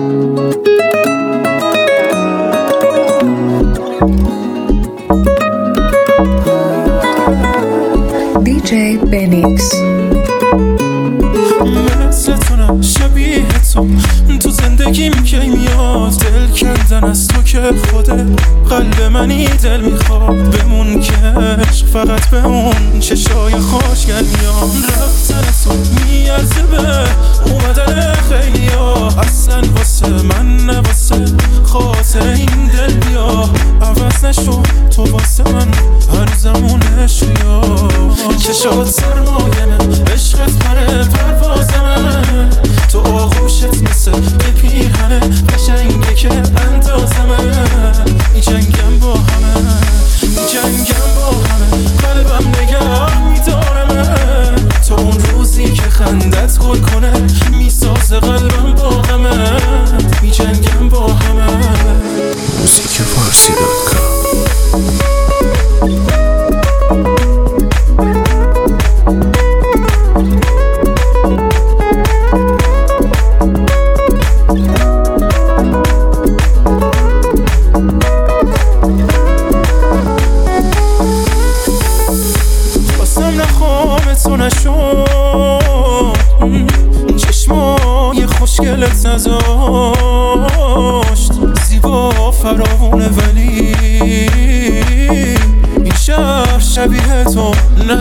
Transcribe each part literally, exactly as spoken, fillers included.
دی جی بنیکس. مثل تو نه شبیه تو تو زندگیم کی میاد، دل کندن از تو که خوده قلب منی دل میخواد بمون که عشق فقط به اون چشای خوشگل میاد. رفتن تو میارزه به اومدن خیلی ها، اصلا واسه من نه واسه خاطر این دل بیا عوض نشو تو واسه من هنوزمونش یا چشات سرمایه عشقت پره پروازمه، تو آغوشت مثل یه پیرهنه قشنگه که اندازمه. می جنگم با همه می جنگم با همه قلبم نگه میدارمه، تو اون روزی که خندت گل کنه میسازه قلبم با غمه. می جنگم با همه. موزیک فارسی دات کام. تو نشد چشمای خوشگلت نذاشت زیبا فراونه، ولی این شهر شبیه تو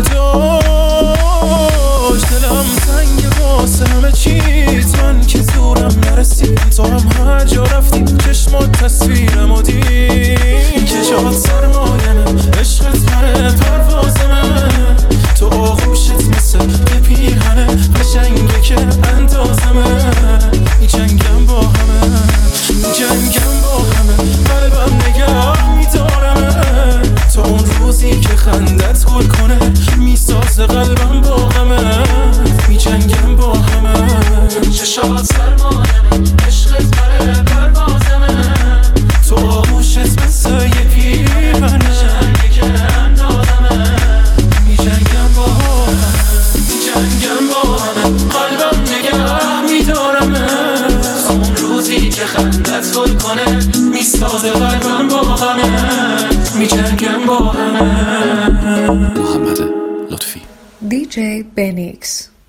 نداشت. دلم تنگ واسه همه چیز، من که زورم نرسید تو هم هر جا رفتی چشمات تصویرمو دید. چشات سرمایه عشقت پره پرواز من، تو آغوشت مثل یه پیرهنه قشنگه که اندازمه. می جنگم با همه می جنگم با همه قلبم نگه میدارمه، تو اون روزی که خندت گل کنه میسازه قلبم با غمه. می جنگم با همه. چشات سرمایه عشقت پره پروازمه، تو آغوشت مثل یه پیرهنه قشنگه که اندازمه. می جنگم با همه می جنگم با همه قلبم نگه میدارمه، تو اون روزی که خندت گل کنه میسازه قلبم با غمه. می جنگم با همه. محمد لطفی. دی جی بنیکس.